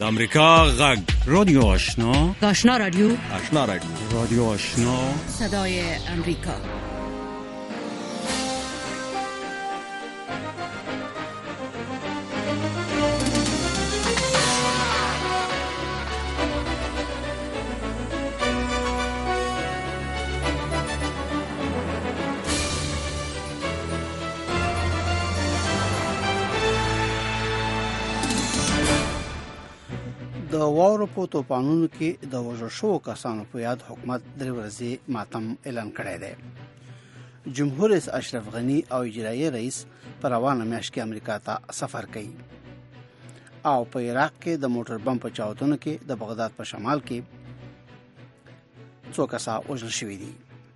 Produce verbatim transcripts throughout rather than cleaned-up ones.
د امریکا غږ رادیو آشنا آشنا رادیو آشنا رادیو رادیو آشنا صدای امریکا. د واورو په توپانونو کې د وژل شوو کسانو په یاد حکومت درې ورځې ماتم اعلان کړی دی. جمهور رئیس اشرف غنی او اجرایي رئیس په روانه میاشت کې امریکا ته سفر کوي او په عراق کې د موټر بم په چاودنو کې د بغداد په شمال کې څو کسان وژل شوي دي.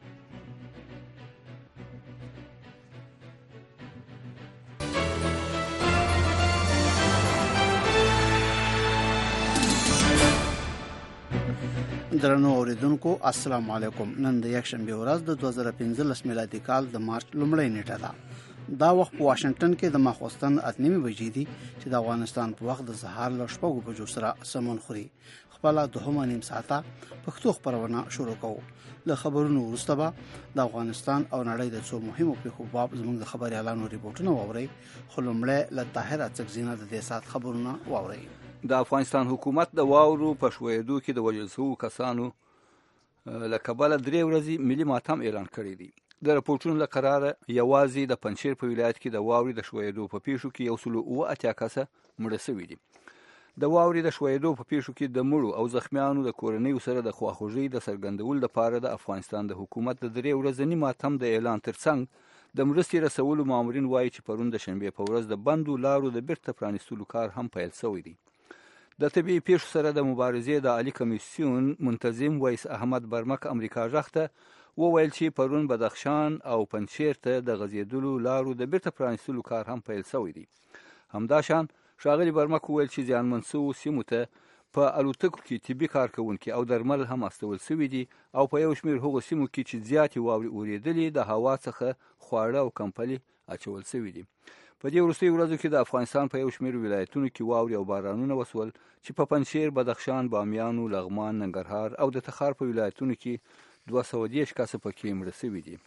درنو اوریدونکو السلام علیکم. نن د یک شنبه ورځ د دوه زره پنځلس میلادي کال د مارچ لومړۍ نیټه ده. دا وخت په واشنگټن کې د ماخوستن اته نیمې بجې دي چې د افغانستان په وخت د سهار له شپږو بجو سره سمون خوري. خپل دوهمه نیم ساعته پښتو خبرونه شروع کوو. له خبرونو وروسته به د افغانستان او نړۍ د څو مهمو پیښو باب زموږ د خبريالانو ریپورتونه واورئ. خو لومړی له طاهر اڅکزینه د دې سات خبرونه واورئ. د افغانستان حکومت د واورو په شویدو کې د وژل شوو کسانو له کبله درې ورځې ملي ماتم اعلان کړی دی. د راپورټونو له قراره یوازې د پنجشیر په ولایت کې د واورې د شویدو په پیښو کې یو سل اووه اتیا کسه مړه شوي دي. د واورې د شویدو په پیښو کې د مړو او زخمیانو د کورنیو سره د خواخوږۍ د څرګندولو لپاره د افغانستان د حکومت د درې ورځني ماتم د اعلان ترڅنګ د مرستې رسولو مامورین وایي چې پرون د شنبې په ورځ د بندو لارو د بیرته پرانیستلو کار هم پیل شوی دی. د طبیعي پیښو سره د مبارزې د عالی کمیسیون منتظم ویس احمد برمک امریکا غږ ته وویل چې پرون بدخشان او پنجشیر ته د غځېدلو لارو د بیرته پرانیستلو کار هم پیل شوی دی. همداشان ښاغلي برمک وویل چې زیانمن شوو سیمو ته په الوتکو کې طبي کارکوونکي او درمل هم استول شوي دي او په یو شمېر هغو سیمو کې چې زیاتې واورې اورېدلې د هوا څخه خواړه او کمپلې اچول شوي دي. په دې وروستیو ورځو کې د افغانستان په یو شمېر ولایتونو کې واورې او بارانونه وسول چې په پنجشیر، بدخشان، بامیانو، لغمان، ننګرهار او د تخار په ولایتونو کې دوه سوه دېرش کسه پکې مړه شوي دي.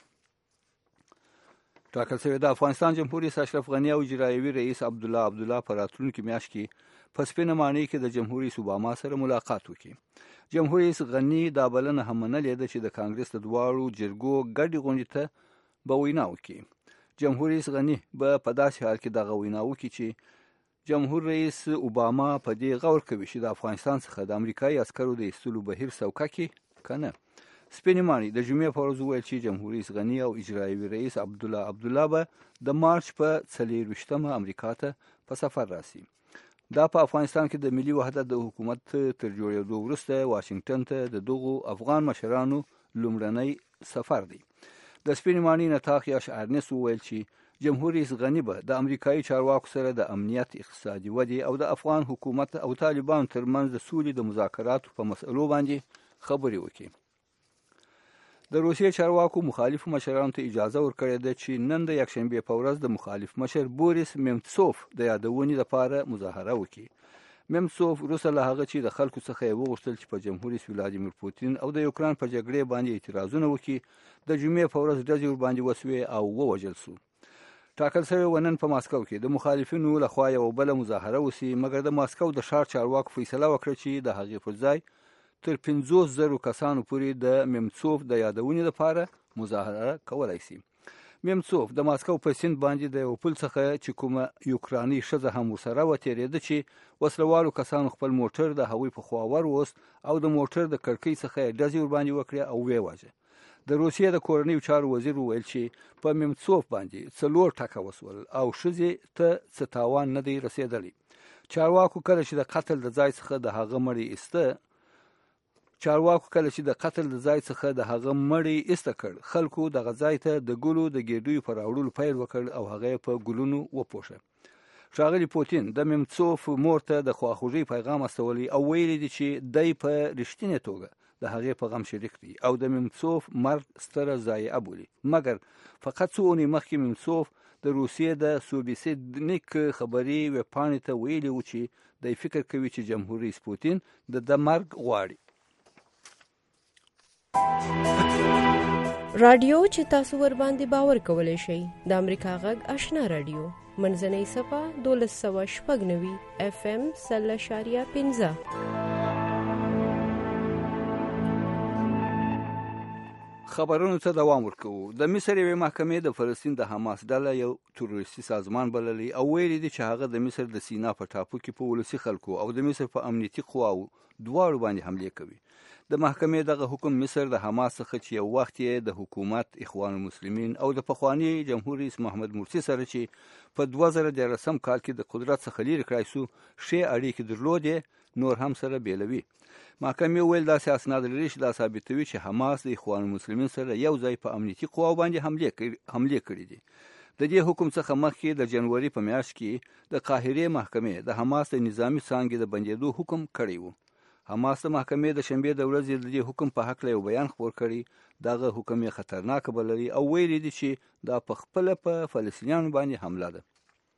ټاکل شوی د افغانستان جمهور رئیس اشرف غنی او اجرایي رئیس عبدالله عبدالله په راتلونکي میاشت کې په سپینه ماڼۍ کې د جمهور رئیس اوباما سره ملاقات وکړي. جمهور رئیس غنی دا بلنه هم منلې ده چې د کانګرس د دواړو جرګو ګډې غونډې ته به وینا وکړي. جمهور رئیس غنی به په داسې حال کې دغه وینا وکړي چې جمهور رئیس اوباما په دې غور کوي چې د افغانستان څخه د امریکایي عسکرو د ایستلو بهیر سوکه کړي که نه. سپینې ماڼۍ د جمعې په ورځ وویل چې جمهور رئیس غنی او اجرایي رئیس عبدالله عبدالله به د مارچ په څلېرویشتمه امریکا ته په سفر راسي. دا په افغانستان کې د ملي وحدت د حکومت تر جوړېدو وروسته واشنګټن ته د دغو افغان مشرانو لومړنی سفر دی. د سپینې ماڼۍ نطاق یاش ارنس وویل چې جمهور رئیس غنی به د امریکایي چارواکو سره د امنیت، اقتصادي ودې او د افغان حکومت او طالبانو ترمنځ د سولې د مذاکراتو په مسئلو باندې خبرې وکړي. د روسیې چارواکو مخالفو مشرانو ته اجازه ورکړې ده چې نن د یکشنبې په ورځ د مخالف مشر بوریس میمڅوف د یادونې لپاره مظاهره وکړي. میمڅوف وروسته له هغه چې د خلکو څخه یې وغوښتل چې په جمهور رئیس ولادیمیر پوتین او د یوکران په جګړې باندې اعتراضونه وکړي، د جمعې په ورځ ډزې ورباندې وسوې او ووژل شو. ټاکل شوی و نن په ماسکو کې د مخالفینو لخوا یوه بله مظاهره وسي، مګر د ماسکو د ښار چارواکو فیصله وکړه چې د هغې پر ځای تر پنځوس زرو کسانو پورې د میمڅوف د یادونې لپاره مظاهره کولی شي. میمڅوف د ماسکو په سیند باندې د یو پل څخه چې کومه یوکراني ښځه هم ورسره وتېرېده چې وسلوالو کسانو خپل موټر د هغوی په خوا وروست او د موټر د کړکۍ څخه یې ډزې ورباندې وکړې او ویې واژه. د روسیې د کورنیو چارو وزیر وویل چې په میمڅوف باندې څلور ټکه وسول او ښځې ته څه تاوان نه دی رسېدلی. چارواکو کله چې د قتل د ځای څخه د هغه مړی ایسته چارواکو کله چې د قتل د ځای څخه د هغه مړی ایسته کړ، خلکو دغه ځای ته د ګلو د ګېډیو په راوړلو پیل وکړ او هغه یې په ګلونو وپوښه. ښاغلي پوتین د میمڅوف مور ته د خواخوږۍ پیغام استولی او ویلي دي چې دی په رښتینې توګه د هغې په غم شریک دی او د میمڅوف مرګ ستره ضایعه بولي. مګر فقط څو اونۍ مخکې میمڅوف د روسیې د سوبیسیدنیک خبري ویبپاڼې ته ویلي و چې دی فکر کوي چې جمهور رئیس پوتین د ده مرګ غواړي. رادیو چې تاسو ور باندې باور کولای شئ د امریکا غږ آشنا رادیو منځنۍ صفه دولس سوه شپږ نوي اف ام سل اشاریه پنځه. خبرونو ته دوام ورکوو. د مصر یوې محکمې د فلسطین د حماس ډله یو تروریستي سازمان بللی او ویلي دي چې هغه د مصر د سینا په ټاپو کې په ولسي خلکو او د مصر په امنیتي قواو دواړو باندې حملې کوي. د محکمې دغه حکم مصر د حماس څخه چې یو وخت یې د حکومت اخوان المسلمین او د پخوانی جمهور رئیس محمد مرسي سره چې په دوه زره دیارلسم کال کې د قدرت څخه لرې کړای سو ښې اړیکې درلودې نور هم سره بیلوي. محکمې ویل داسې اسناد لري چې دا ثابتوي چې حماس د اخوان المسلمین سره یو ځای په امنیتي قواو باندې حملې حملې کړې دي. د دې حکم څخه مخکې د جنوري په میاشت کې د قاهرې محکمې د حماس د نظامی څانګې د بندېدو حکم کړی و. حماس د محکمې د شنبې د ورځې د دې حکم په هکله یو بیان خپور کړی. دغه حکم یې خطرناک بللی او ویلي دي چې دا په خپله په فلسطینیانو باندې حمله ده.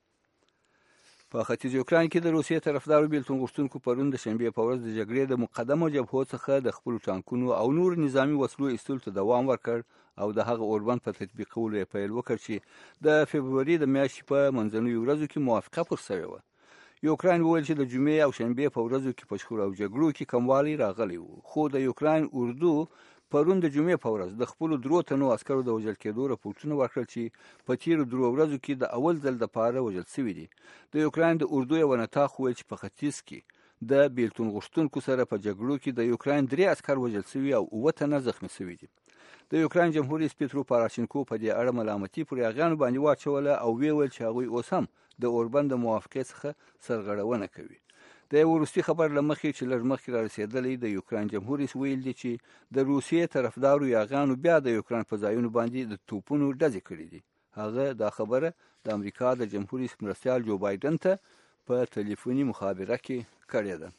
په ختیځ یوکراین کې د روسیې طرفدارو بیلتون غوښتونکو پرون د شنبې په ورځ د جګړې د مقدمو جبهو څخه د خپلو ټانکونو او نور نظامي وسلو ایستلو ته دوام ورکړ او د هغه اوربند په تطبیقولو یې پیل وکړ چې د فبروري د میاشتې په منځنیو ورځو کې موافقه پر سوې وه. یوکراین وویل چې د جمعې او شنبې په ورځو کې په شخړو او جګړو کې کموالی راغلی و، خو د یوکراین اردو پرون د جمعې په ورځ د خپلو درو تنو عسکرو د وژل کېدو راپورټونه ورکړل چې په تیرو درو ورځو کې د اول ځل دپاره وژل سوي دي. د یوکراین د اردو یوه نطاق وویل چې په ختیځ کې د بیلتون غوښتونکو سره په جګړو کې د یوکراین درې عسکر وژل سوي او اووه تنه زخمي سوي دي. د یوکراین جمهور رئیس پیترو پاراشینکو په دې اړه ملامتي پر یاغیانو باندې واچوله او ویې ویل چې هغوی اوس هم د اوربند د موافقې څخه سرغړونه کوي. د یو وروستي خبر له مخې چې لږ مخکې را رسېدلی د یوکراین جمهور رئیس ویل دي چې د روسیې طرفدارو یاغیانو بیا د یوکراین په ځایونو باندې د توپونو ډزې کړي دي. هغه دا خبره د امریکا د جمهور رئیس مرستیال جو بایدن ته په ټلیفوني مخابره کې کړې ده.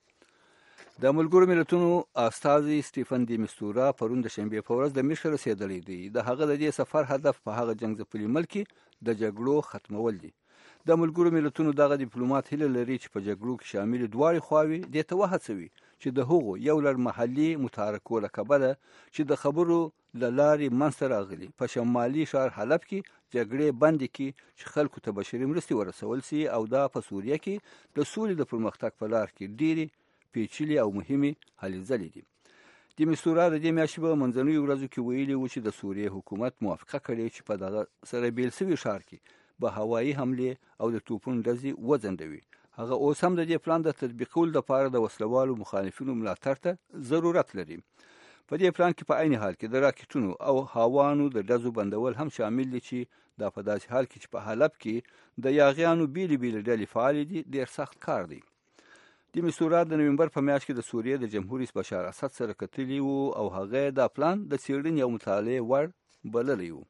د ملګرو ملتونو استازي سټیفن دی مستورا پرون د شنبې په ورځ د مصر رسېدلی دی. د هغه د دې سفر هدف په هغه جنګ ځپلي ملک کې د جګړو ختمول دي. د ملګرو ملتونو دغه ډیپلوماټ هیله لري چې په جګړو کې شامل دواړې خواوې دې ته وهڅوي چې د هغو یو لړ محلي متحرکو له کبله چې د خبرو له لارې منځته راغلي په شمالي ښار حلب کې جګړې بندې کړي چې خلکو ته بشري مرستې ورسول سي او دا په سوریه کې د سولې د پرمختګ په لار کې ډېرې پیچلې او مهمې هلې ځلې دي. د مستورا د دې میاشتې په منځنیو ورځو کې ویلي و چې د سوریې حکومت موافقه کړې چې په دغه سره بیل سوي ښار کې به هوایي حملې او د توپونو ډزې وځنډوي. هغه اوس هم د دې پلان د تطبیقولو لپاره د وسلوالو مخالفینو ملاتړ ته ضرورت لري. په دې پلان کې په عین حال کې د راکټونو او هاوانو د ډزو بندول هم شامل دي چې دا په داسې حال کې چې په حلب کې د یاغیانو بیلې بیلې ډلې فعالې دي ډېر سخت کار دی. د مستورا د نومبر په میاشت کې د سوریې د جمهور رئیس بشار اسد سره کتلي وو او هغه دا پلان د څېړنې او مطالعې وړ بللی وو.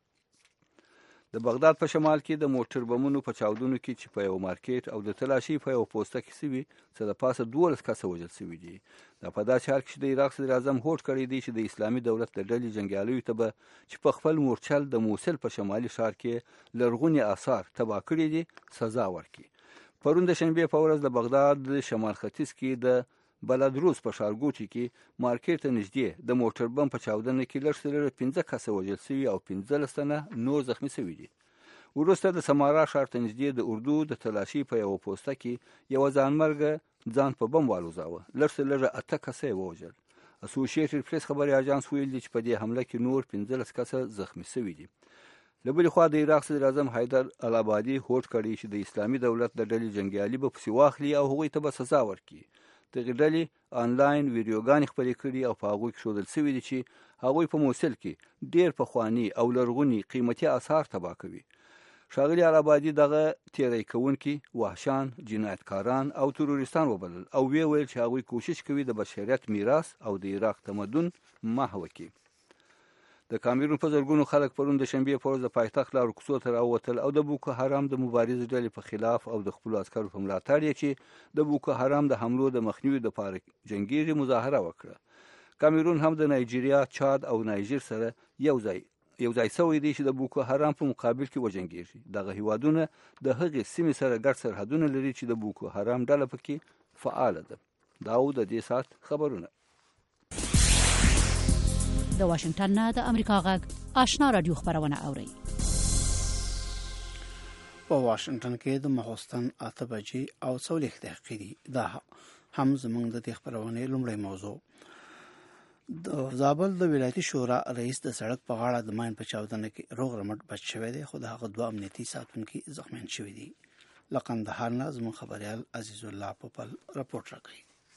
د بغداد په شمال کې د موټر بمونو په چاودنو کې چې په یو مارکیټ او د تلاشي په یو پوسته کې سوي څه د پاسه دولس کسه وژل سوي دي. دا په داسې حال کې چې د عراق صدر اعظم هوډ کړی دی چې د اسلامي دولت د ډلې جنګیالیو ته به چې په خپل مورچل د موصل په شمالي ښار کې لرغوني آثار تباه کړي دي سزا ورکړي. پرون د شنبې په ورځ د بغداد شمال ختیځ کې د بلادروس په ښارګوټي کې مارکیټ ته نږدې د موټر بم په چاودنه کې لږ څه لږ پنځه کسه وژل سوي او پنځلس تنه نور زخمي سوي دي. وروسته د سمارا ښار ته نږدې د اردو د تلاشي په یوه پوسته کې یوه ځانمرګه ځان په بم والوځاوه. لږ څه لږه اته کسه یې ووژل. اسوشیټډ پریس خبري اژانس ویل دي چې په دې حمله کې نور پنځلس کسه زخمي سوي دي. له بلې خوا د عراق صدر اعظم حیدر الابادي هوډ کړی چې د اسلامي دولت د ډلې جنګیالي به پسې واخلي او هغوی ته به سزا ورکړي. دغې ډلې آنلاین ویډیوګانې خپرې کړي او په هغوی کې ښودل سوي دي چې هغوی په موصل کې ډېر پخواني او لرغوني قیمتي آثار تباه کوي. ښاغلي الابادي دغه تیری کوونکي وحشان، جنایتکاران او تروریستان وبلل او ویې ویل چې هغوی کوشش کوي د بشریت میراث او د عراق تمدن محو کړي. د کامرون په زرګونو خلک پرون د شنبې په ورځ د پایتخت لارو کوڅو ته راووتل او د بوکو حرام د مبارزې ډلې په خلاف او د خپلو عسکرو په ملاتړ یې چې د بوکو حرام د حملو د مخنیوي دپاره جنګیږي مظاهره وکړه. کامرون هم د نایجیریا، چاد او نایجر سره یو ځای یو ځای شوی دی چې د بوکو حرام په مقابل کې وجنګیږي. دغه هیوادونه د هغې سیمې سره ګډ سرحدونه لري چې د بوکو حرام ډله پکې فعاله ده. دا و د دې ساعت خبرونه. د واشنگټن نه د امریکا غږ آشنا رادیو خبرونه اوري. په واشنگټن کې د ماخوستن اته بجې او څلوېښت دقیقې دي. دا هم زموږ د دې خبرونې لومړی موضوع. د زابل د ولایتي شورا رئیس د سړک په غاړه د ماین په چاودنه کې روغ رمټ بچ شوی دی، خو د هغه دوه امنیتي ساتونکي زخمیان شوي دي. له قندهار نه زموږ خبریال عزیز الله پوپل راپورټ راکوي.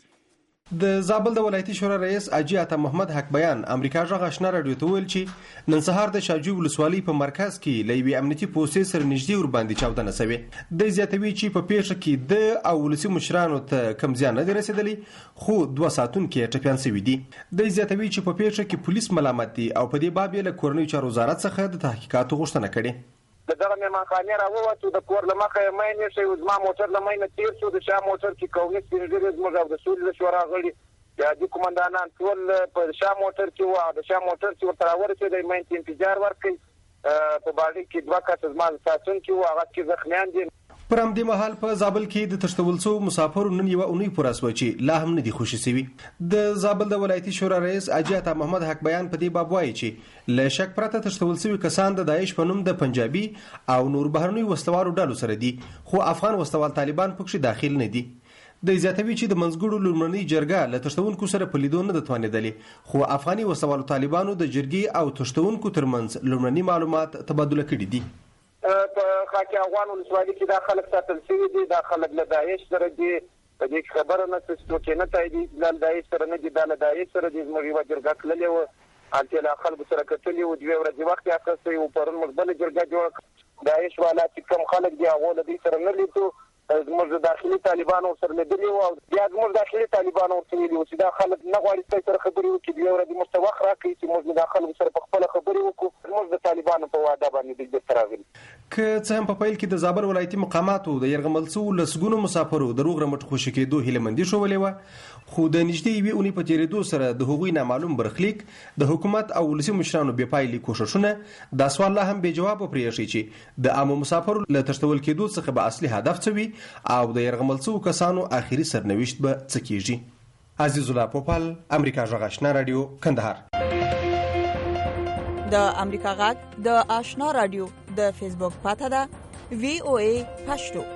د زابل د ولایتي شورا رئیس اجي عطا محمد حق بیان امریکا غږ آشنا رادیو ته ویل چې نن سهار د شاجوی ولسوالۍ په مرکز کې لوی امنیتي پولیسو سره نږدې ور باندې چاودنه شوې. د زیاتوي چې په پیښه کې د او ولسي مشرانو ته کم زیان نه رسیدلی، خو دوه ساتونکي ټپيان شوي دي. د زیاتوي چې په پیښه کې پولیس ملامت دي او په دې باب له کورنیو چارو وزارت څخه د تحقیقاتو غوښتنه کړې. د دغه مېمانخانې راووتو، د کور له مخه یې ماین ایښی، زما موټر له ماینه تېر شو. د شا موټر کې قومي سپین ږیري زموږ او د سولې د شورا غړي یا د قومندانان ټول په شا موټر کې وو. د شا موټر چې ورته راورسېدی ماین ته انفجار ورکړي. په باډۍ کې دوه کسه زما ساتونکي وو، هغه کې زخمیان دي. پر همدې مهال په زابل کې د تښتول شوو مسافرو نن یوه اونۍ پوره شوه چې لا هم نه دي خوشي شوي. د زابل د ولایتي شورا رئیس اجي عطا محمد حق بیان په دې باب وایي چې له شک پرته تښتول شوي کسان د داعش په نوم د پنجابي او نور بهرنیو وسلوالو ډلو سره دي، خو افغان وسلوال طالبان پکې داخل نه دي. د زیاتوي چې د منځګړو لومړنۍ جرګه له تښتونکو سره په لیدو نه ده توانېدلې، خو افغاني وسلوالو طالبانو د جرګې او تښتونکو ترمنځ لومړني معلومات تبادله کړي دي. په خاکي افغان ولسوالۍ کې دا خلک ساتل شوي دي، دا خلک له داعش سره دي. په دې کې خبره نه څه څوک نه تاییدي له داعش سره نه دي، دا له داعش سره دي. زموږ یوه جرګه تللې وه، هلته له خلکو سره کتلي وو، دوې ورځې وخت یې اخیستی وو. پرون موږ بله جرګه جوړه کړه. داعش والا چې کوم خلک دي هغو له دوی سره نه لیدو. زموږ د داخلي طالبانو سره لیدلي وو، او بیا زموږ داخلي طالبانو ورته ویلي وو چې دا خلک نه غواړي ستاسو سره خبرې وکړي. دوې ورځې موږ ته وخت راکړئ چې موږ د خلکو سره په خپله خبرې وکړو. زموږ د طالبانو په وعده باندې دوی بېرته راغلي. که څه هم په پیل کې د زابل ولایتي مقاماتو د یرغمل شوو لسګونو مسافرو د روغ رمټ خوشي کېدو هیلهمندي ښودلې وه، خو د نږدې یوې اونۍ په تېرېدو سره د هغوی نامعلوم برخلیک، د حکومت او ولسي مشرانو بې پایلې کوښښونه دا سوال لا هم بې جوابه پرېښي چې د عامو مسافرو له تښتول کېدو څخه به اصلي هدف څه وي او د یرغمل شوو کسانو آخري سرنوشت به څه کېږي. عزیز الله پوپل، امریکا غږ آشنا رادیو، کندهار. د امریکا غږ د آشنا رادیو د فیسبوک پاته ده وی او ای پښتو.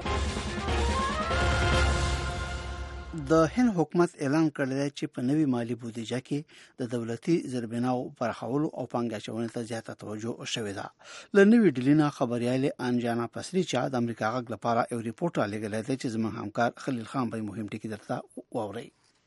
د هند حکومت اعلان کړی چې په نوي مالی بودیجه کې د دولتي زیربناو پراخولو او پانګې اچونې ته زیاته توجه شوې ده. له نوې ډلې نه خبریالې انجانا پسري چې د امریکا غږ لپاره یو ریپورټ رالیږلی دی چې زموږ همکار خلیل خان به مهم ټکي درته واورئ.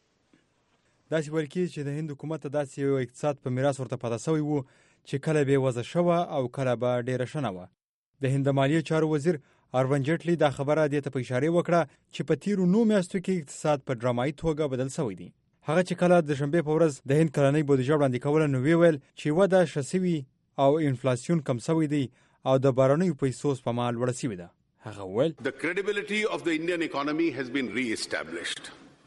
داسې ویل کېږي چې د هند حکومت ته داسې یو اقتصاد په میراث ورته پاته شوی و چې کله به وضع شوه او کله به ډېره ښه نه وه. د هند د مالیې چارو وزیر اروین جیټلي دا خبره دې ته په اشارې وکړه چې په تیرو نو میاشتو کې اقتصاد په ډرامایي توګه بدل شوی دی. هغه چې کله د شنبې په ورځ د هند کلنۍ بودیجه وړاندې کوله، نو وی ویل چې وده ښه شوې او انفلاسیون کم شوی دی او د بهرنیو پیسو سپما لوړه شوې ده. هغه ویل The credibility of the Indian economy has been re-established.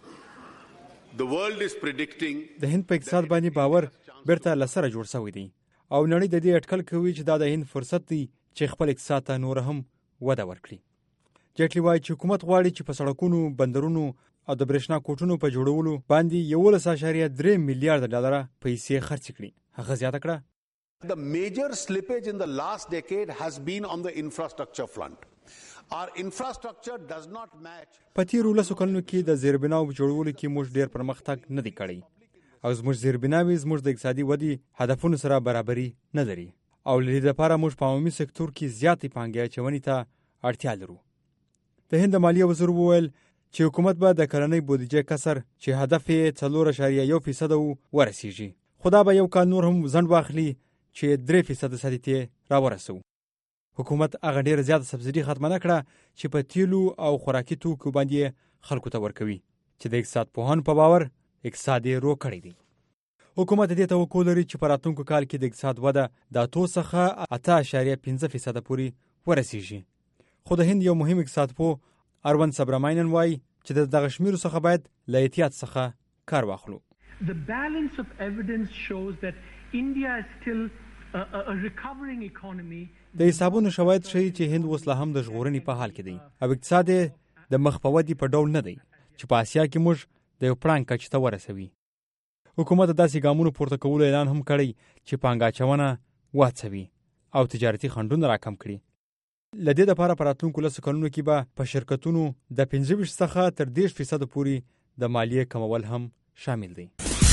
The world is predicting د هند په اقتصاد باندې باور بیرته له سره جوړ شوی دی او نړۍ د دې اټکل کوي چې دا د هند فرصت دی چې خپل اقتصاد ته نور هم وده ورکړي. جیټلي وایي چې حکومت غواړي چې په سړکونو، بندرونو او د برېښنا کوټونو په جوړولو باندې یولس اعشاریه درې میلیارډ ډالره پیسې خرڅ کړي. هغه زیاته کړه The major slippage in the last decade has been on the infrastructure front. Our infrastructure does not match. په تیرو لسو کلونو کې د زیربناو جوړولو کې موږ ډېر پرمختګ نه دی کړی او زموږ زیربناوې زموږ د اقتصادي ودې هدفونو سره برابري نه لري او له دې لپاره موږ په عمومي سکتور کې زیاتې پانګې اچونې ته اړتیا لرو. د هند مالیې وزیر وویل چې حکومت به د کلنۍ بودیجې کسر چې هدف یې څلور اعشاریه یو فیصد ورسیږي، خو دا به یو کال نور هم ځنډ واخلي چې درې فیصد سدې ته راورسو. حکومت هغه ډېره زیاته سبسیډي ختمه نه کړه چې په تیلو او خوراکي توکو باندې خلکو ته ورکوي چې د اقتصاد پوهانو په باور اقتصاد یې رو کړی دی. حکومت دې توقع لري چې په راتلونکو کال کې د اقتصاد وده د اتو څخه اته اعشاریه پنځه فیصده پورې ورسیږي. خو د هند یو مهم اقتصاد پوه اروین سبراماینن وایي چې د دغه شمیرو څخه باید له احتیاط څخه کار واخلو. The balance of evidence shows that India is still د حسابونو شواهد ښیي چې هند اوس لا هم د ژغورنې په حال کې دی او اقتصاد د مخ په ودې په ډول نه دی چې په اسیا کې موږ د یو پړانګ کچې ته ورسوي. حکومت داسې ګامونو پورته کولو اعلان هم کړی چې پانګه اچونه وهڅوي او تجارتي خنډونه راکم کړي. له دې دپاره په راتلونکو لسو کلونو کې به په شرکتونو د پنځه ویشت څخه تر دېرش فیصده پورې د مالیې کمول هم شامل دی.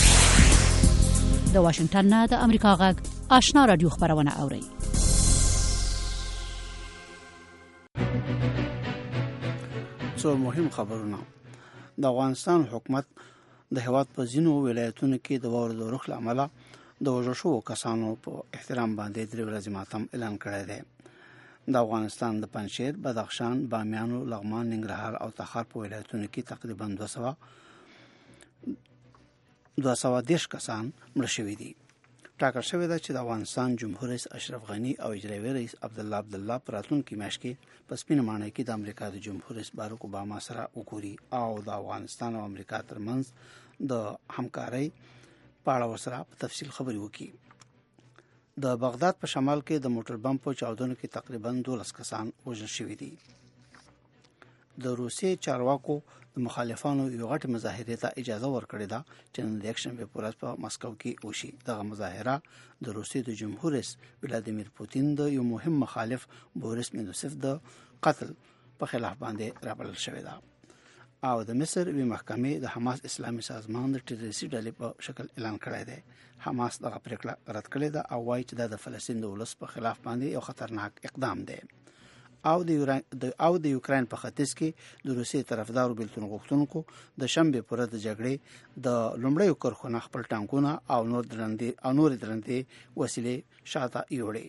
د واشنگټن نه د امریکا غږ آشنا رادیو خبرونه اوري. څو مهم خبرونه. د افغانستان حکومت د هیواد په ځینو ولایتونو کې د واورې د اورښت له امله د وژل شوو کسانو په احترام باندې درې ورځې ماتم اعلان کړی دی. د افغانستان د پنجشیر، بدخشان، بامیانو، لغمان، ننګرهار او تخار په ولایتونو کې تقریبا دوه سوه دوه سوه دېرش کسان مړه شوي دي. ټاکل شوې ده چې د افغانستان جمهور رئیس اشرف غني او اجرایي رئیس عبدالله عبدالله په راتلونکي میاشت کې په سپینه ماڼۍ کې د امریکا د جمهور رئیس باراک اوباما سره وګوري او د افغانستان او امریکا ترمنځ د همکارۍ په اړه ورسره په تفصیل خبرې وکړي. د بغداد په شمال کې د موټر بم په چاودنو کې تقریبا دولس کسان وژل شوي دي. د روسیې چارواکو د مخالفانو یو غټ مظاهرې ته اجازه ورکړې ده چې نن د یکشنبې په ورځ په مسکو کې وشي. دغه مظاهره د روسیې د جمهور رئیس ولادیمیر پوتین د یو مهم مخالف بوریس میدوسف د قتل په خلاف باندې رابلل شوې ده او د مصر وی محکمې د حماس اسلامي سازمان د ټیرریستي ډلې په شکل اعلان کړی دی. حماس دغه پریکړه رد کړې ده او وایي چې دا د فلسطین د ولس په خلاف باندې یو خطرناک اقدام دی. او د او د یوکرين په ختیځ کې د روسیې طرفدارو بیلتون غوښتونکو د شنبې پر ورځ د جګړې د لومړیو کرښو خپل ټانکونه او نور درندې او نور درندې وسیلې شاته یوړې.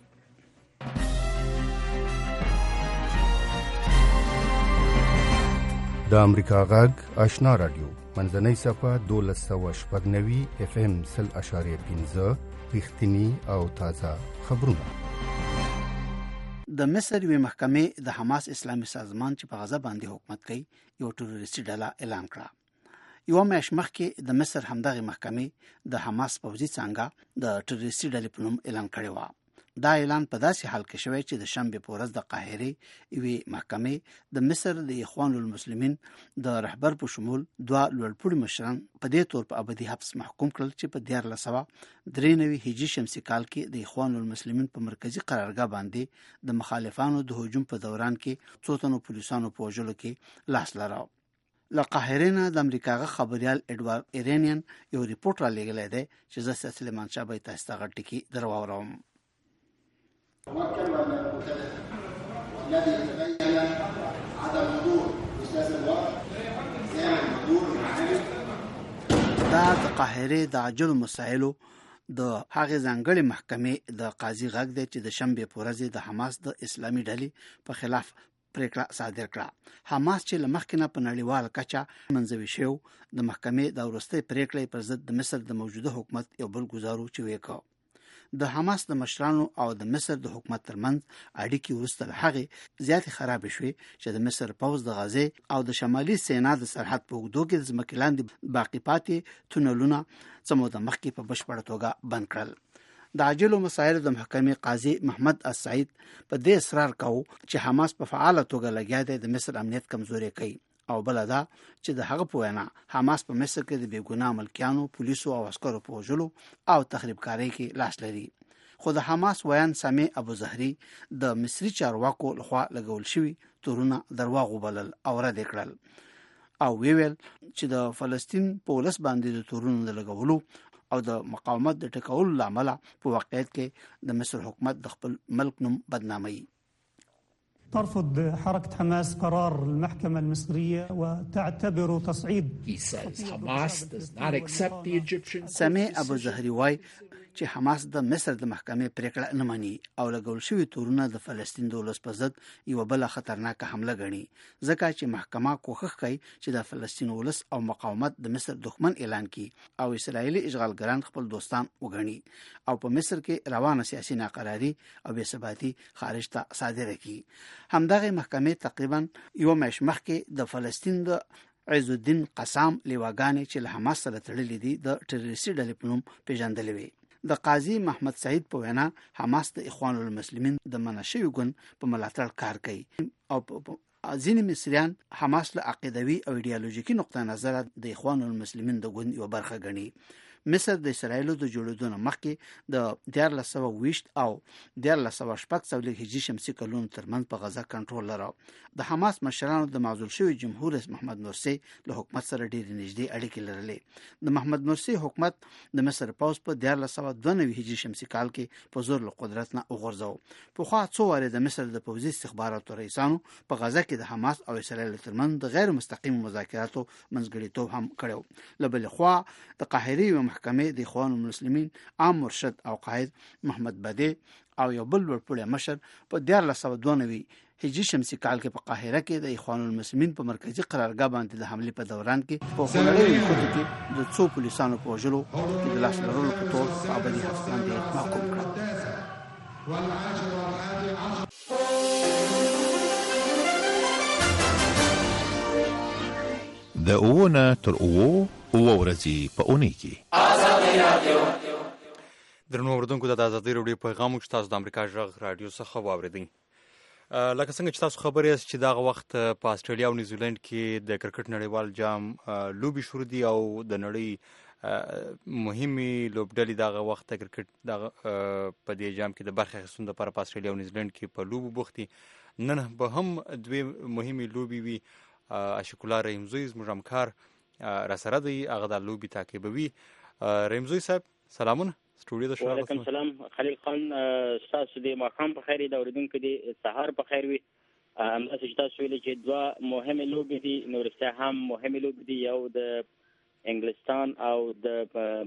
د امریکا غږ آشنا رادیو منځنۍ صفه دولس سوه شپږ نوي اف ام سل اشاریه پنځه رښتینی او تازه خبرونه. د مصر وی محکمې د حماس اسلامي سازمان چې په غزه باندې حکومت کوي یو ټیرریستي ډله اعلان کړه. یو میاشت مخکې د مصر همدغه محکمې د حماس پوځي څنګه د ټیرریستي ډلې په نوم اعلان کړی و. دا اعلان په داسې حال کې شوی چې د شنبې په ورځ د قاهرې یوې محکمې د مصر د اخوان المسلمین د رهبر په شمول دوه لوړپوړي مشران په دې تور په ابدي حبس محکوم کړل چې په دیارلس سوه درې نوي هجري شمسي کال کې د اخوان المسلمین په مرکزی قرارګاه باندې د مخالفانو د هجوم په دوران کې څو تنو پولیسانو په وژلو کې لاس لرو. له قاهرې نه د امریکا خبريال اډوارد ایرانین یو ریپورت را لېږلی دی چې زه سلیمان شاه به تاسو ته غټ ټکی درواورم. وكما المختلف الذي تبين عدم حضور استاذ الوقت زياده حضور معالي دا د قاهرې د عاجل مسایلو د هغې ځانګړې محکمې د قاضي غږ دی چې د شنبې په ورځ د حماس د اسلامي ډلې په خلاف پریکړه صادر کړه. حماس چې له مخکې نه په نړیواله کچه منځوي شو د محکمې د وروستۍ پریکړې پر ضد د مصر د موجوده حکومت یو بل ګزارو چې وکړ. د حماس د مشرانو او د مصر د حکومت ترمنځ اړیکې وروسته له هغې زیاتې خراب شوې چې د مصر پوځ د غزې او د شمالي سینا د سرحد په اوږدو کې د ځمکې لاندې باقي پاتې تونلونه څه موده مخکې په بشپړه توګه بند کړل. د عاجلو مسایلو د محکمې قاضي محمد السعید په دې اصرار کاوه چې حماس په فعاله توګه لګیا دی د مصر امنیت کمزوري کوي او بل دا چې د هغه په وینا حماس په مصر کې د بیګناه ملکیانو، پولیسو او عسکرو په وژلو او تخریب کاری کې لاس لري. خو د حماس ویان سامع ابو زهري د مصري چارواکو لخوا لګول شوی تورونه درواغ وبلل او رد کړل او ویل چې د فلسطین په ولس باندې د تورونو د لګولو او د مقاومت د ټکولو لامل په واقعیت کې د مصر حکومت د خپل ملک نوم بدنامي. ترفض حركة حماس قرار المحكمة المصرية وتعتبر تصعيد. سامع ابو زهري وايي چې حماس د مصر د محکمې پریکړه نه مني او لګول شوی تورونه د فلسطین د ولس په ضد یو بل خطرناکه حمله ګڼي ځکه چې محکمه کوښښ کوي چې د فلسطین ولس او مقاومت د مصر دښمن اعلان کړي او اسرایلی اشغالګران خپل دوستان وګڼي او په مصر کې روانه سیاسي ناقراری او بې ثباتي خارج ته صادره کړي. همدغه محکمې تقریبا یو میاشت مخکې د فلسطین د عز الدین قسام لیواګانې چې له حماس سره تړلې دي د ټیرریستي ډلې په نوم پیژندلې وي. د قاضي محمد سعید په وینا حماس د اخوان المسلمین د منشوي ګوند په ملاتړ کار کوي او ځینې مصریان حماس له عقیدوي او ایډیالوژیکي نقطه نظر د اخوان المسلمین د ګوند یو برخه ګڼي. مصر د اسرایلو د جوړېدو نه مخکې د دیارلس سوه ویشت او دیارلس سوه شپږ څلوېښت هجري شمسي کلونو ترمنځ په غزه کنټرول لره. د حماس مشرانو د معزول شوي جمهور رئیس محمد مرسي له حکومت سره ډېرې نږدې اړیکې لرلې. د محمد مرسي حکومت د مصر پوځ په دیارلس سوه دوه نوي هجري شمسي کال کې په زور له قدرت نه وغورځاوه. پخوا څو وارې د مصر د پوځي استخباراتو رئیسانو په غزه کې د حماس او اسرایلو ترمنځ د غیر مستقیم مذاکراتو منځګړیتوب هم کړی. له بلې خوا د قاهرې یوې محکمې د اخوان المسلمین عام مرشد او قائد محمد بدی او یو بل لوړپوړی مشر په دیارلس سوه دوه نوي هجري شمسي کال کې په قاهره کې د اخوان المسلمین په مرکزي قرارګاه باندې د حملې په دوران کې په خونړیو نښتو کې د څو پولیسانو په وژلو کې د لاس لرلو په تور په ابدي حبس باندې محکوم کړل. د اوونه تر اوو اوه ورځې په اونۍ کې درنو اورېدونکو د ازادۍ راډیو پیغام چې تاسو د امریکا غږ راډیو څخه واورېدئ. لکه څنګه چې تاسو خبر یاست چې دغه وخت په استرالیا او نیوزیلند کې د کرکټ نړیوال جام لوبې شروع دي او د نړۍ مهمې لوبډلې دغه وخت د کرکټ دغه په دې جام کې د برخې اخیستلو لپاره په استرالیا او نیوزیلند کې په لوبو بوخت دي. نن به هم دوې مهمې لوبې وي. اشکولا رحیمزوی زموږ همکار را سره دی، هغه د لوبې تعقیبوي. رحیمزوی صاحب سلامونه، سټوډیو ته شو. وعلیکم سلام خلیل خان، ستاسو د ماښام په خیر د اورېدونکو د سهار په خیر وي. همداسې چې تاسو ویلي چې دوه مهمې لوبې دي، نو رښتیا هم مهمې لوبې دي. یو د انګلستان او د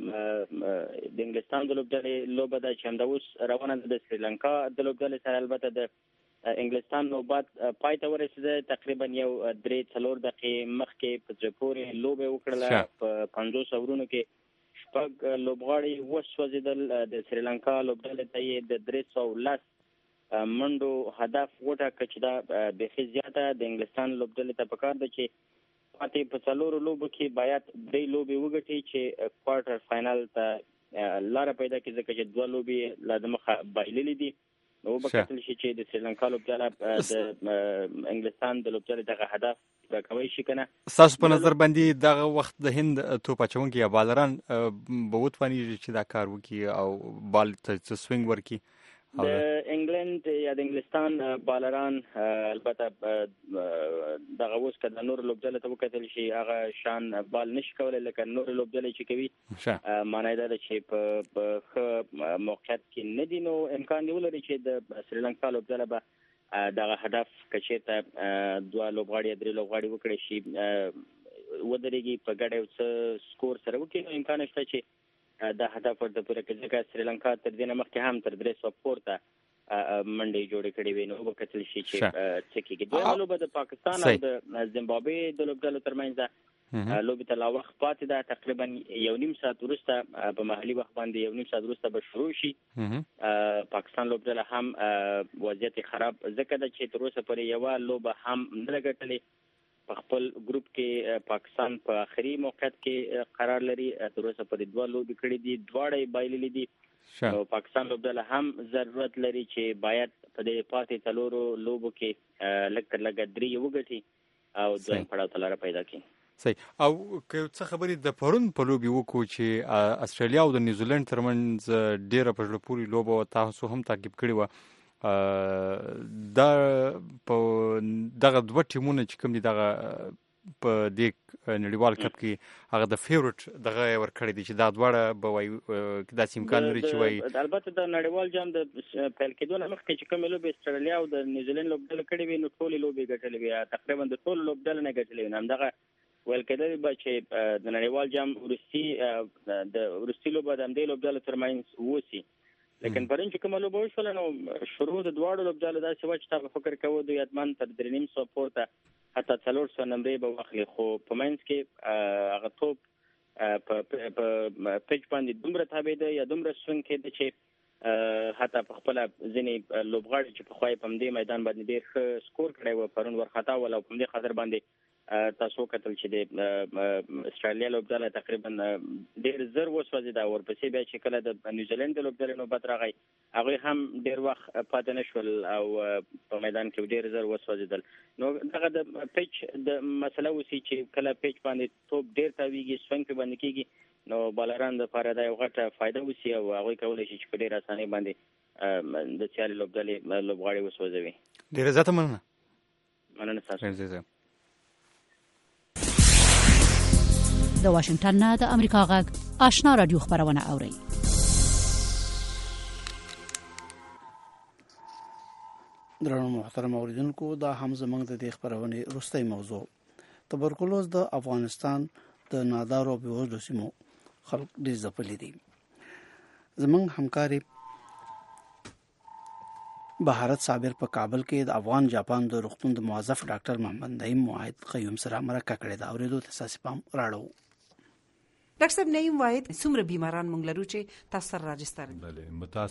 د انګلستان د لوبډلې لوبه ده چې همدا اوس روانه ده د سریلانکا د لوبډلې سره. البته د انګلستان نوبت پای ته ورسېده، تقریبا یو درې څلور دقیقې مخکې په زړه پورې لوبه وکړله. په پنځوس اورونو کې شپږ لوبغاړي وسوځېدل. د سریلانکا لوبډلې ته یې د درې سوه لس منډو هدف وټاکه چې دا بیخي زیاته. د انګلستان لوبډلې ته پکار ده چې پاتې په څلورو لوبو کې باید درې لوبې وګټي چې کوارټر فاینل ته لاره پیدا کړي، ځکه چې دوه لوبې لا د مخه بایللې دي. نو به کتل شي چې د سریلانکا لوبډله د انګلستان د لوبډلې دغه هدف پوره کولی شي که نه. ستاسو په نظر باندې دغه وخت د هند توپ اچوونکي یا بالران به وتوانېږي چې دا کار وکړي او بال ته سوینګ ورکړي؟ د انګلند یا د انګلستان بالران البته دغه اوس که د نورو لوبډلې ته وکتل شي هغه شان بال نشي کولی لکه نورو لوبډلې چې کوي. معنی دا ده چې په ښه موقعیت کې نه دي، نو امکان دی ولري چې د سریلانکا لوبډله به دغه هدف که چېرته دوه لوبغاړي یا درې لوبغاړي وکړی شي ودرېږي په ګډه یو څه سکور سره وکړي، نو امکان شته چې دا هدف ورته پوره کړي. ځکه سریلانکا تر دې نه مخکې هم تر درې سوه پورته منډې جوړې کړې وې، نو وکتل شي چې څه کېږي. دویمه لوبه د پاکستان او د زیمبابوې د لوبډلو ترمنځ ده. لوبې ته لا وخت پاتې ده، تقریبا یو نیم ساعت وروسته په محلي وخت باندې یو نیم ساعت وروسته به شروع شي. پاکستان لوبډله هم وضعیت خراب ځکه ده چې تر اوسه پورې یوه لوبه هم نه ده ګټلې. په خپل ګروپ کې پاکستان په آخري موقعیت کې قرار لري. تر اوسه پورې دوه لوبې کړې دي، دواړه یې بایللې دي. او پاکستان لوبډله هم ضرورت لري چې باید په دې پاتې څلورو لوبو کې لږ تر لږه درې وګټي او دویم پړاو ته لاره پیدا کړي. صحیح. او که څه خبرې د پرون په لوبې وکړو چې استرالیا او د نیوزیلند ترمنځ ډېره په زړه پورې لوبه وه، تاسو هم تعقیب کړې وه. دا په دغه دوه ټیمونه چې کوم دي دغه په دې نړیوال کپ کې هغه د فیورټ دغه یې ورکړی دي چې دا دواړه به وایي داسې امکان لري چې وایي. البته د نړیوال جام د پیل کېدو نه مخکې چې کومې لوبې استرالیا او د نیوزیلند لوبډلې کړې وې، نو ټولې لوبې ګټلې وې، تقریبا د ټولو لوبډلو نه ګټلې وې. همدغه ویل کېدل به چې د نړیوال جام وروستي د وروستي لوبه د همدې لوبډلو ترمنځ ووسي. لیکن پرون چې کومه لوبه وشوله نو شروع د دواړو لوبډلو داسې وه چې تا به فکر کوو دوی حتما تر درې نیم سوه پورته حتی څلور سوه نمرې به واخلي، خو په منځ کې هغه توپ په پیچ باندې دومره تابېده یا دومره سوینګ کېده چې حتی په خپله ځینې لوبغاړي چې پخوا یې په همدې میدان باندې ډېر ښه سکور کړی و پرون ورخطا ول او په همدې خاطر باندې تاسو کتل چې د استرالیا لوبډله تقریبا ډېر زر وسوځېده او ورپسې بیا چې کله د نیوزیلند لوبډلې نوبت راغی هغوی هم ډېر وخت پاتې نه شول او په میدان کې ډېر زر وسوځېدل. نو دغه د پیچ د مسله اوسي چې کله پیچ باندې توپ ډېر تاویږي سوینګ پې باندې کېږي نو بالران دپاره دا یو غټه فایده اوسي او هغوی کولی شي چې په ډېر اسانۍ باندې د سیالې لوبډلې لوبغاړي وسوځوي. ډېره زیاته مننه. مننه ستاسو. د واشنگټن نه د امریکا غږ آشنا رادیو خبرونه اوري. درنو محترم اوریدونکو دا هم زموږ د دې خبرونه وروستۍ موضوع تبرکلوز د افغانستان د نادارو بېوزلو سیمو خلک ډېر ځپلي دي. زموږ همکاري بهارت صابر په کابل کې د افغان جاپان د روغتون د موظف ډاکټر محمد نعیم واحد قیوم سره مرکه کړې ده. اورېدو ته اساسي پام راړو. ډاکټر صاحب نعیم واحد څومره بیماران مونږ لرو چې تاسو سره راجستر دي؟ بله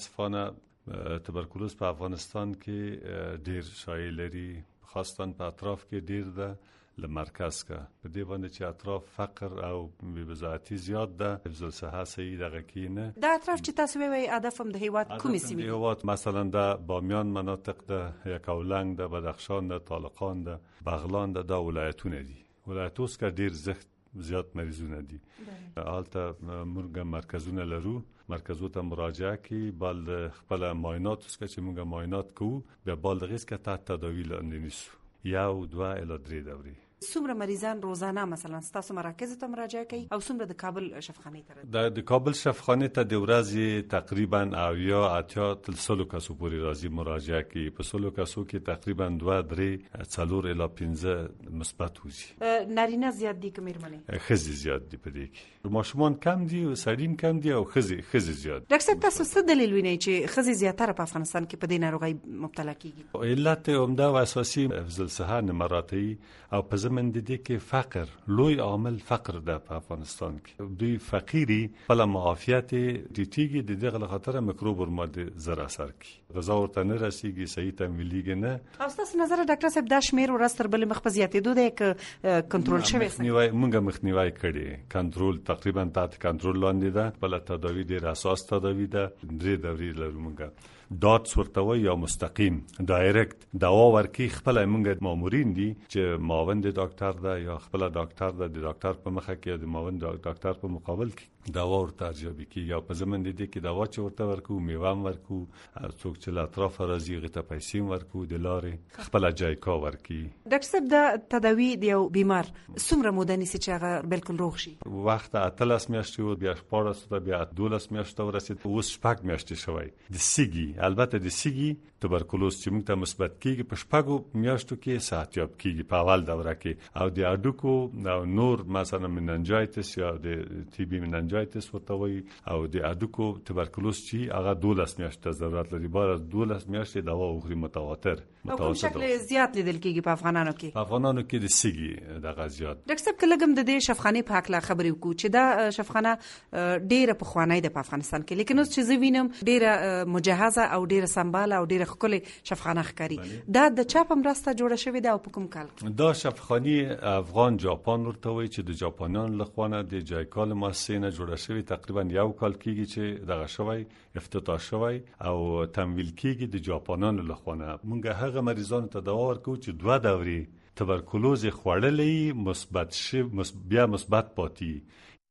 متاسفانه تبرکلوز په افغانستان کې ډیر شایع لري، خاصتا په اطراف کې ډیر ده له مرکز کا په دې باندې چې اطراف فقر او بېوزایتي زیات ده، حفظ الصحه صحیح دغه کې نه. دا اطراف چې تاسو وایي هدف هم د هیواد کومې سیمې دي؟ هیواد مثلا د بامیان مناطق ده، یکاولنګ ده، بدخشان ده، طالقان ده، بغلان ده، دا ولایتونه دي. ولایتوس که ډیر زخت زیات مریضونه دي. حالته موږ مرکزونه لرو، مرکزو ته مراجعه کی بال خپل معاینات اوس چې موږ معاینات کوو بیا بال دغه څخه تحت تداوی لاندې نیسو یو دوه الی درې دوري. څومره مریضان روزانه مثلا تاسو مراکز ته مراجعه کوي او څومره د کابل شفاخانه ته د د کابل شفاخانه ته د ورځې تقریبا او یا اتیا تل سلو کسو پورې راځي مراجعه کوي. په سلو کسو کې تقریبا دوه درې څلور الی پنځه مثبت وځي. نارینه زیات دي که مېرمنې؟ ښځې زیات دي په دې کې، ماشومان کم دي او سړي کم دي او ښځې ښځې زیات. ډاکټر صاحب تاسو څه دلیل وینئ چې ښځې زیاتره په افغانستان کې په دې ناروغۍ مبتلا کیږي؟ علت عمده او اساسي حفظ الصحه نمراتي او په زمن د دې کې فقر لوی عامل فقر ده په افغانستان کې. دوی فقيري بل معافیت ډیټیږي د دغه لخاطر میکروب ورماده زر اثر کی غذا ورته نه رسیږي، صحیح تمویلیږي نه. او تاسو نظر ډاکټر صاحب دا شمیر ورځ تر بلې مخ په زیاتېدو دی ک کنټرول شوی؟ مخنیوي موږ مخنیوي کړي، کنټرول تقریبا تحت کنټرول لاندې ده. بل تداوی ډیر اساس تداوی ده، درې دورې لرو موږ. دات ورتوي یا مستقیم ډایرکټ دوا ورکی خپل موږ مامورین دي چې ماوند ډاکټر ده یا خپل ډاکټر ده، د ډاکټر په مخه کې د ماوند ډاکټر په مقابل کې دوا ورته ارجابي کی یا په زمن دي کې دوا چې ورته ورکو میوه ورکو، څوک چې له اطراف راځي غته پیسې ورکو، د لارې خپل جایکا ورکی. ډاکټر صاحب د تداوی د یو بیمار څومره موده نیسي چې هغه بالکل روغ شي؟ وخت اتلس میاشتې او بیا شپاړس ته بیا دولس میاشتې ورسید، اوس شپږ میاشتې شوی. د سیګي البته د سیګي تبرکلوز چې موږ ته مثبت کیږي په شپږو میاشتو کې صحتیاب کیږي په اول دوره کې، او د اډوکو او نور مثلا مننجایتس یا د ټي بي مننجایتس ورته وي او د اډوکو تبرکلوز چې هغه دولس میاشتې ضرورت لري، بار دولس میاشتې دوا وخوري متواتر. او کوم شکل زیات لیدل کیږي په افغانانو کې؟ په افغانانو کې د سیګي دغه زیات. ډاکټر صاحب کله کوم د دې شفاخانه په حق لا خبرې وکړو چې دا شفاخانه ډیره په خوانی ده په افغانستان کې، لیکن اوس چې زه وینم ډیره مجهزه او ډیره سمبال او ډیره خپل شفاخانه ښکاري. دا د چا په مرسته جوړه شوې ده او په کوم کال؟ دا شفاخانه افغان جاپان ورته وي چې د جاپانیانو لخوا د جایکال مؤسسې نه جوړه شوې. تقریبا یو کال کېږي چې دغه شوی افتتاح شوی او تمویل کېږي د جاپانیانو لخوا. موږ هغه مریضانو ته دوا ورکوو چې دوه دورې تبرکلوز خوړلې مثبت شي بیا مثبت پاتې.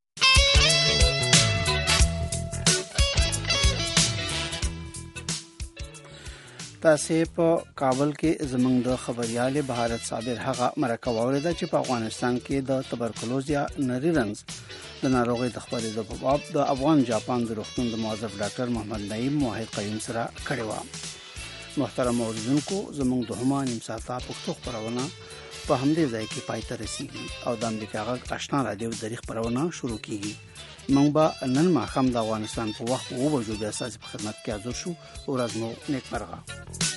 تاسو په کابل کې زمنګ د خبريال بهارت صابر هغه مرکه واوریده چې په افغانستان کې د تبرکلوز یا نری رنز د ناروغي د خبرېدو په باب د افغان جاپان د روغتون د موظف ډاکټر محمد نعیم واحد قیوم سره کړې و. محترم اوریدونکو زمنګ د هما نیم ساعته پښتو خبرونه په همدې ځای کې پای ته رسیږي او د امریکا غږ آشنا رادیو د تاریخ خبرونه شروع کیږي. موږ به نن ماښام د افغانستان په وخت او بجو بیا ساسي په خدمت کې حاضر شو. ورځ مو نیک مرغه.